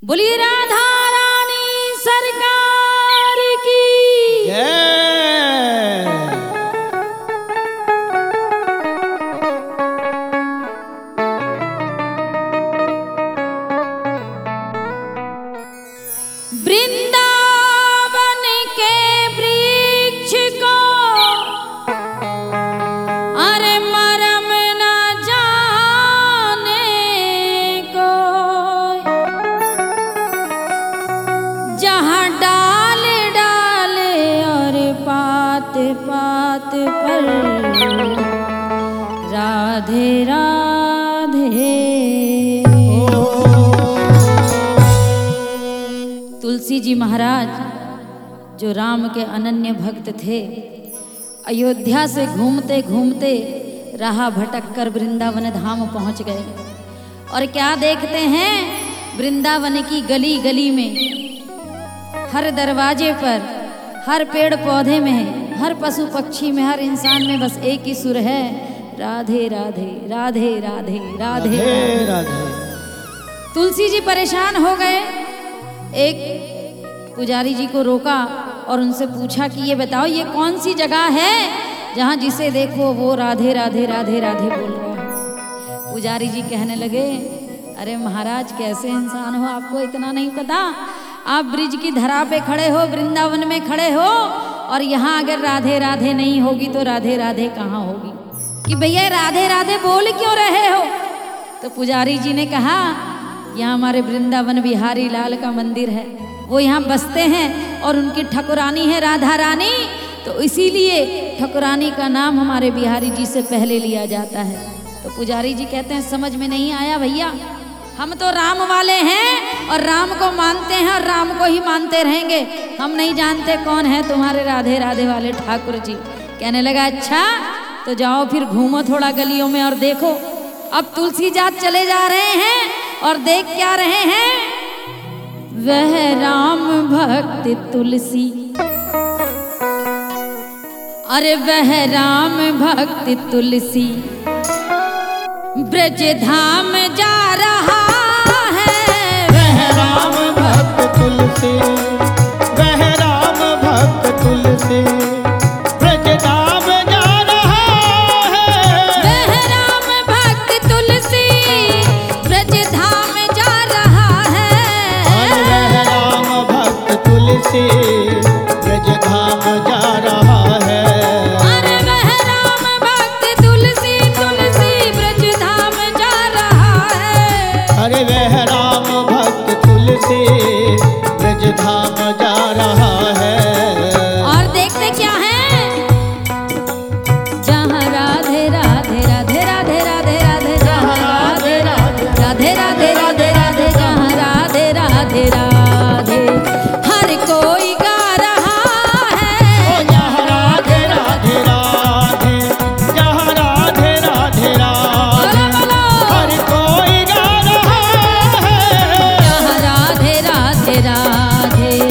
बोलिए राधा रानी सरकार की जय। वृंदावन के वृक्ष को अरे मरम न जाने को, जहाँ डाल डाले और पात पात पर राधे राधे। तुलसी जी महाराज जो राम के अनन्य भक्त थे, अयोध्या से घूमते घूमते राह भटक कर वृंदावन धाम पहुंच गए। और क्या देखते हैं, वृंदावन की गली गली में, हर दरवाजे पर, हर पेड़ पौधे में, हर पशु पक्षी में, हर इंसान में बस एक ही सुर है, राधे राधे राधे राधे राधे राधे राधे। तुलसी जी परेशान हो गए। एक पुजारी जी को रोका और उनसे पूछा कि ये बताओ ये कौन सी जगह है जहाँ जिसे देखो वो राधे राधे राधे राधे बोल रहा है। पुजारी जी कहने लगे, अरे महाराज कैसे इंसान हो, आपको इतना नहीं पता? आप ब्रिज की धरा पे खड़े हो, वृंदावन में खड़े हो, और यहाँ अगर राधे राधे नहीं होगी तो राधे राधे कहाँ होगी? कि भैया राधे राधे बोल क्यों रहे हो? तो पुजारी जी ने कहा, यहाँ हमारे वृंदावन बिहारी लाल का मंदिर है, वो यहाँ बसते हैं और उनकी ठकुरानी है राधा रानी, तो इसीलिए ठकुरानी का नाम हमारे बिहारी जी से पहले लिया जाता है। तो पुजारी जी कहते हैं, समझ में नहीं आया भैया, हम तो राम वाले हैं और राम को मानते हैं और राम को ही मानते रहेंगे, हम नहीं जानते कौन है तुम्हारे राधे राधे वाले ठाकुर जी। कहने लगा, अच्छा तो जाओ फिर घूमो थोड़ा गलियों में और देखो। अब तुलसी जात चले जा रहे हैं और देख क्या रहे हैं, वह राम भक्त तुलसी, अरे वह राम भक्त तुलसी ब्रज धाम जा रहा है। वह राम भक्त तुलसी, वह राम भक्त तुलसी ब्रज धाम जा रहा है। वह राम भक्त तुलसी ब्रज धाम जा रहा है। वह राम भक्त तुलसी ब्रज धाम जा रहा है। अरे वह राम भक्त तुलसी तुलसी ब्रज धाम जा रहा है। अरे वह राम भक्त तुलसी ब्रज धाम जा रहा है। और देखते क्या है, जहाँ राधे राधे राधे राधे राधे राधे, जहाँ राधे राधे राधे राधे राधे, जहाँ राधे राधे राधे हर कोई गा रहा है। जहाँ राधे राधे राधे, जहाँ राधे राधे राधे हर कोई गा रहा है। जहाँ राधे राधे राधे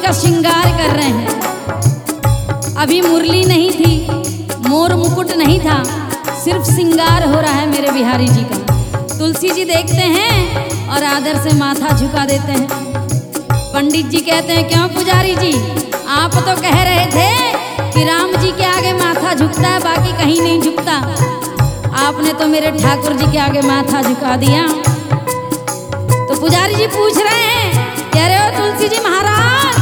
का श्रृंगार कर रहे हैं। अभी मुरली नहीं थी, मोर मुकुट नहीं था, सिर्फ श्रृंगार हो रहा है मेरे बिहारी जी का। तुलसी जी देखते हैं और आदर से माथा झुका देते हैं। पंडित जी कहते हैं क्यों पुजारी जी, आप तो कह रहे थे कि राम जी के आगे माथा झुकता है, बाकी कहीं नहीं झुकता। आपने तो मेरे ठाकुर जी के आगे माथा झुका दिया। तो पुजारी जी पूछ रहे हैं, कह रहे हो तुलसी जी महाराज,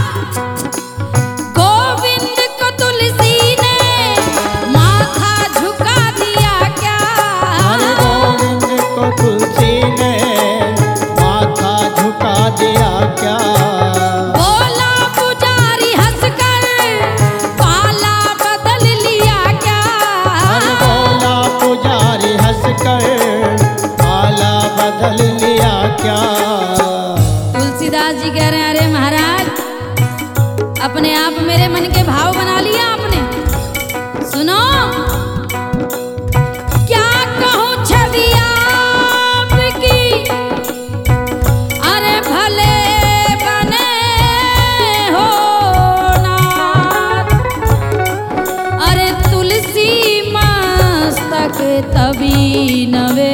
गोविंद को तुलसी ने माथा झुका दिया क्या? अरे गोविंद को तुलसी ने माथा झुका दिया क्या? बोला पुजारी हंसकर, पाला बदल लिया क्या? अरे बोला पुजारी हंसकर, पाला बदल लिया क्या? तुलसीदास जी कह रहे हैं अरे महाराज, अपने आप मेरे मन के भाव बना लिया आपने। सुनो क्या कहूँ छवि आपकी, अरे भले बने हो नाथ, अरे तुलसी मस्तक तभी नवे,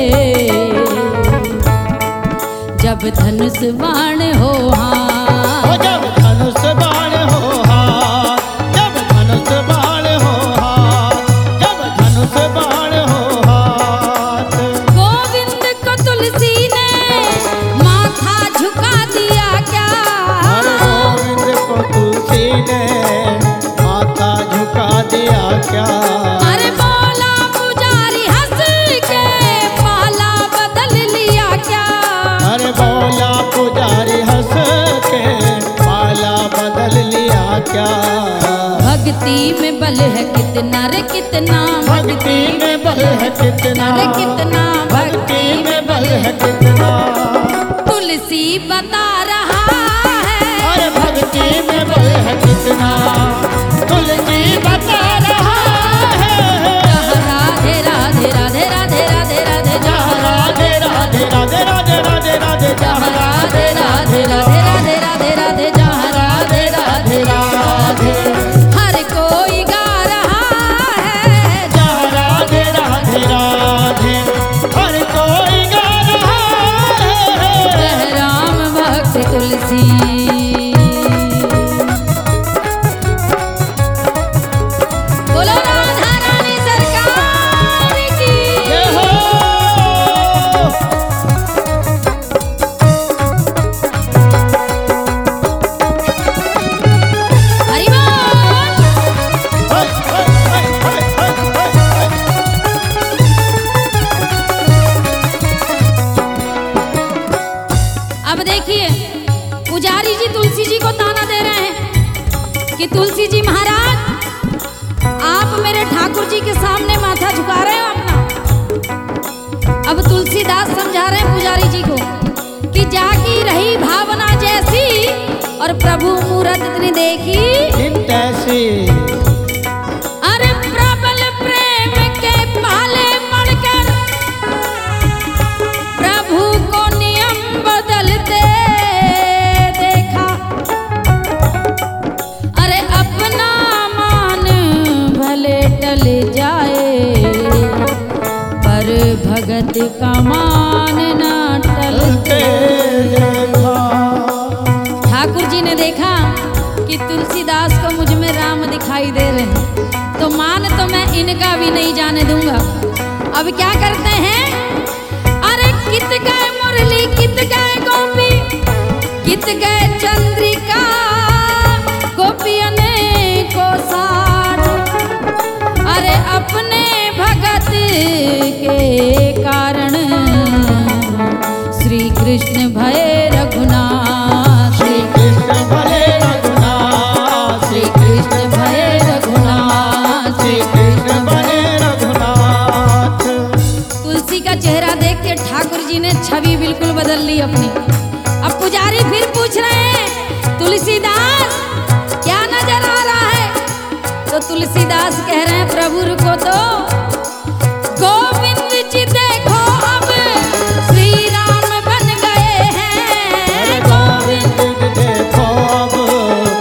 जब धनुष बाण हो हाथ। ओ जब धनुष बाण हो हाथ, जब धनुष बाण हो हाथ, जब धनुष बाण हो हाथ। गोविंद को तुलसी ने माथा झुका दिया क्या? अरे गोविंद को तुलसी ने माथा झुका दिया क्या? अरे बोला पुजारी हंस के, पाला बदल लिया क्या? अरे बोला पुजारी हंस के, पाला बदल लिया क्या? भक्ति में बल है कितना रे कितना, भक्ति में बल है कितना, रे कितना, भक्ति में बल है कितना। तुलसी बता रहा है, अरे भक्ति में बल है कितना, तुलसी बता रहा है। राधे राधे राधे राधे राधे राधे राधे राधे राधे राधे राधे राधे राधे राधे राधे राधे राधे राधे जहाँ राधे राधे राधे हर कोई गा रहा है। राधे राधे राधे हर कोई गा रहा है। कह राम भक्त तुलसी, बोलो राधा रानी सरकार की। जय हो। हरि बोल। हाय, हाय, हाय, हाय, हाय, हाय, हाय। अब देखिए पुजारी जी तुलसी जी को ताना दे रहे हैं कि तुलसी जी महाराज, आप मेरे ठाकुर जी के सामने माथा झुका रहे हो अपना। अब तुलसीदास समझा रहे हैं पुजारी जी को कि जाकी रही भावना जैसी, और प्रभु मूरत इतनी देखी, तैसी अरे प्रबल प्रेम के पाले पड़कर प्रभु को नियम बदलते देखा। अरे अपना मान भले टल जाए, पर भगत का मान ना टलते। ठाकुर जी ने देखा कि तुलसीदास को मुझ में राम दिखाई दे रहे हैं, तो मान तो मैं इनका भी नहीं जाने दूंगा। अब क्या करते हैं, अरे कित गए मुरली, कित गए गोपी, कित गए चंद्रिका, गोपियन को साथ, अरे अपने भगत के कारण श्री कृष्ण भय रघुनाथ, श्री कृष्ण भले रघुनाथ, श्री कृष्ण भय रघुनाथ, श्री कृष्ण भले रघुनाथ। तुलसी का चेहरा देख के ठाकुर जी ने छवि बिल्कुल बदल ली अपनी। अब पुजारी फिर पूछ रहे हैं, तुलसीदास क्या नजर आ रहा है? तो तुलसीदास कह रहे हैं प्रभु रुको तो, गोविंद जी देखो अब श्री राम बन गए हैं। गोविंद देखो अब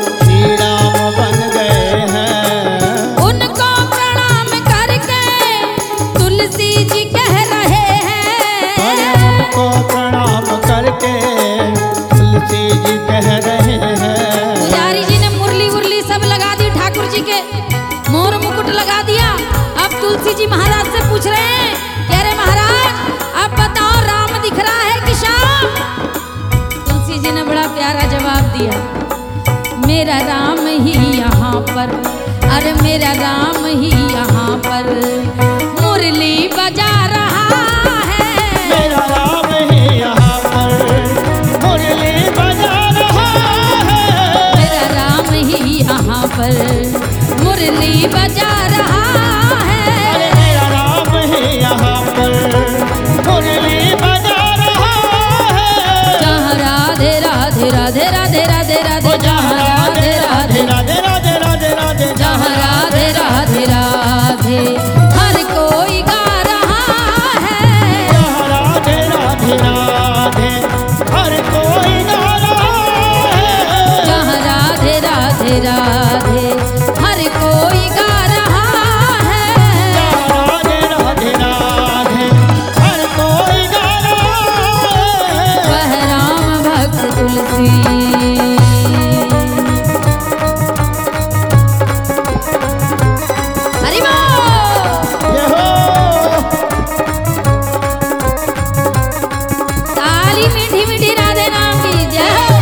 जी के मोर मुकुट लगा दिया। अब तुलसी जी महाराज से पूछ रहे हैं कि अरे महाराज अब बताओ राम दिख रहा है कि श्याम? तुलसी जी ने बड़ा प्यारा जवाब दिया, मेरा राम ही यहाँ पर, अरे मेरा राम ही यहाँ पर मुरली बजा रहा है। मेरा राम ही यहाँ पर मुरली बजा रहा है। मेरा राम ही यहाँ पर मुरली बजा रहा है। अरे मेरा राम ही यहाँ पर मुरली बजा रहा है। जहाँ राधे राधे राधे राधे राधे राधे, जहाँ राधे राधे राधे राधे राधे राधे, जहाँ राधे राधे राधे हर कोई गा रहा है। जहाँ राधे राधे राधे हर कोई गा रहा है। जहाँ राधे राधे राधे हर कोई गा रहा है। जहाँ राधे राधे राधे हर कोई गा रहा है। वह राम भक्त तुलसी। हरि बोल। ये हो ताली मीठी मीठी राधे नाम की जय हो।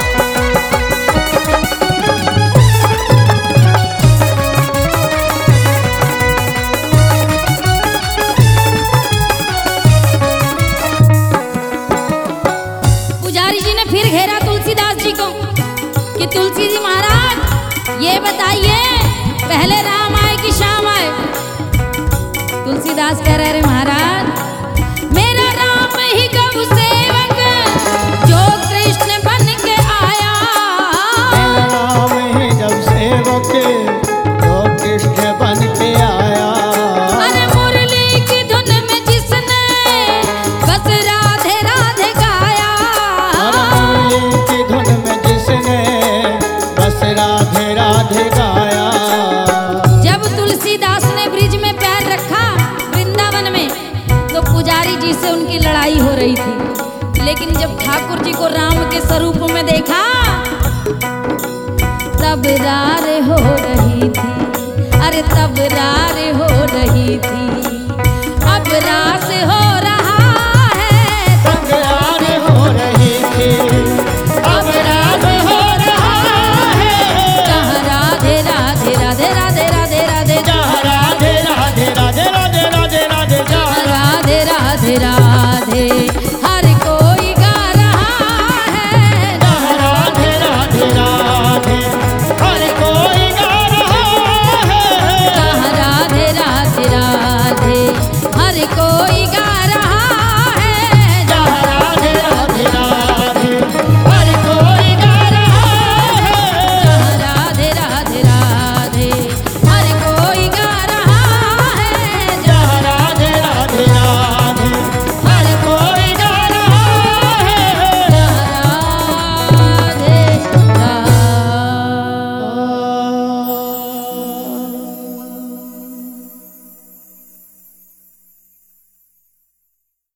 पुजारी जी ने फिर घेरा तुलसीदास जी को कि तुलसी जी महाराज ये बताइए पहले राम आए कि श्याम आए? तुलसीदास कह रहे महाराज मेरा राम ही गौ सेवक जो कृष्ण बन के आया। मेरा राम ही जब सेवक जो कृष्ण बन के आया। अरे मुरली की धुन में जिसने बस राधे राधे गाया। अरे मुरली की धुन में जिसने बस राधे राधे गाया। जब तुलसीदास ने ब्रिज में पैर रखा वृंदावन में तो पुजारी जी से उनकी लड़ाई हो रही थी, लेकिन जब ठाकुर जी को राम के स्वरूप में देखा तब रार हो रही थी। अरे तब रार हो रही थी, अब रास हो